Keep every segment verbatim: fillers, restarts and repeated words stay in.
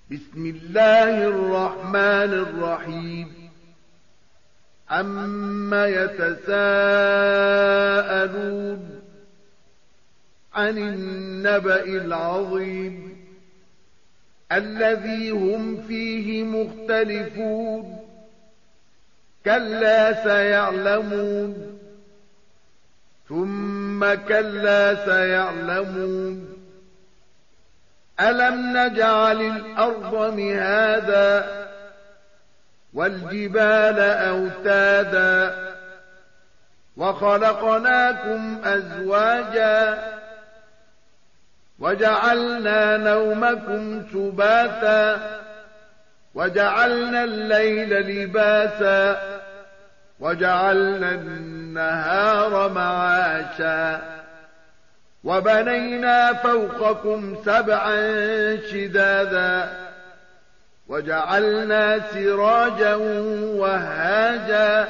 بسم الله الرحمن الرحيم عما يتساءلون عن النبأ العظيم الذي هم فيه مختلفون كلا سيعلمون ثم كلا سيعلمون ألم نجعل الأرض مهادا والجبال أوتادا وخلقناكم أزواجا وجعلنا نومكم سباتا وجعلنا الليل لباسا وجعلنا النهار معاشا وبنينا فوقكم سبعا شدادا وجعلنا سراجا وهاجا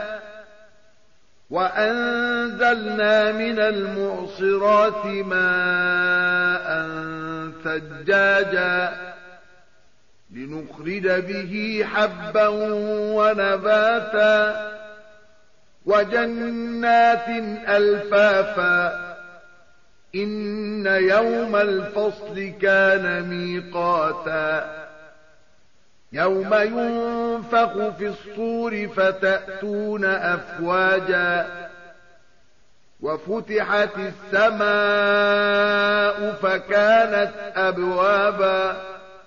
وأنزلنا من المعصرات ماء ثجاجا لنخرج به حبا ونباتا وجنات ألفافا إن يوم الفصل كان ميقاتا يوم ينفخ في الصور فتأتون أفواجا وفتحت السماء فكانت أبوابا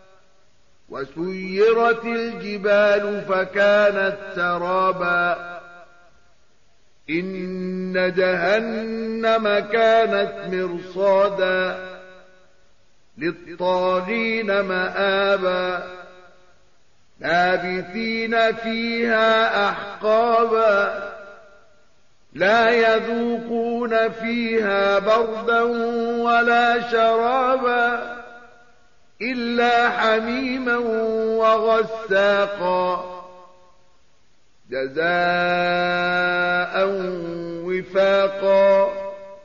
وسيرت الجبال فكانت سرابا إن جهنم كانت مرصادا للطاغين مآبا لابثين فيها أحقابا لا يذوقون فيها بردا ولا شرابا إلا حميما وغساقا جزاء وفاقا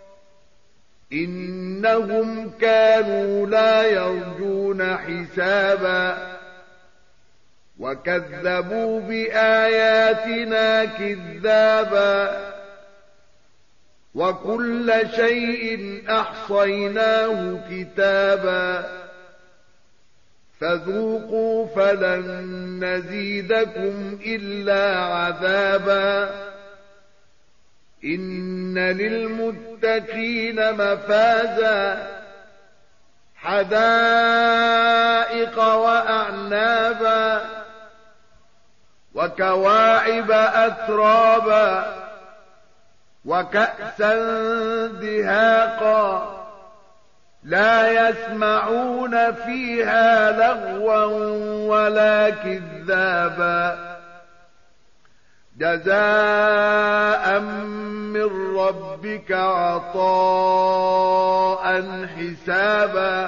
إنهم كانوا لا يرجون حسابا وكذبوا بآياتنا كذابا وكل شيء أحصيناه كتابا فذوقوا فلن نزيدكم إلا عذابا إن للمتقين مفازا حدائق وأعنابا وكواعب أترابا وكأسا دهاقا لا يسمعون فيها لغوا ولا كذابا جزاء من ربك عطاء حسابا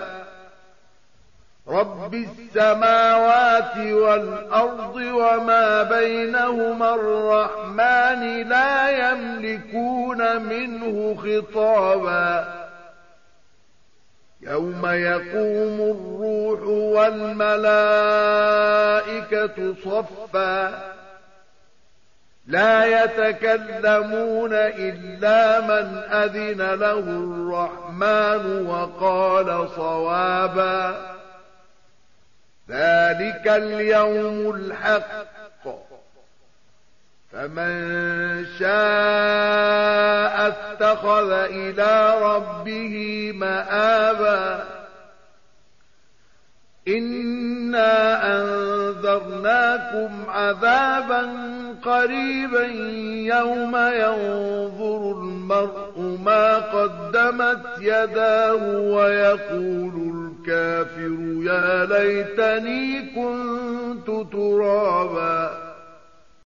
رب السماوات والأرض وما بينهما الرحمن لا يملكون منه خطابا يوم يقوم الروح والملائكة صفا لا يتكلمون إلا من أذن له الرحمن وقال صوابا ذلك اليوم الحق فمن شاء اتخذ إلى ربه مآبا إنا أنذرناكم عذابا قريبا يوم ينظر المرء ما قدمت يداه ويقول الكافر يا ليتني كنت ترابا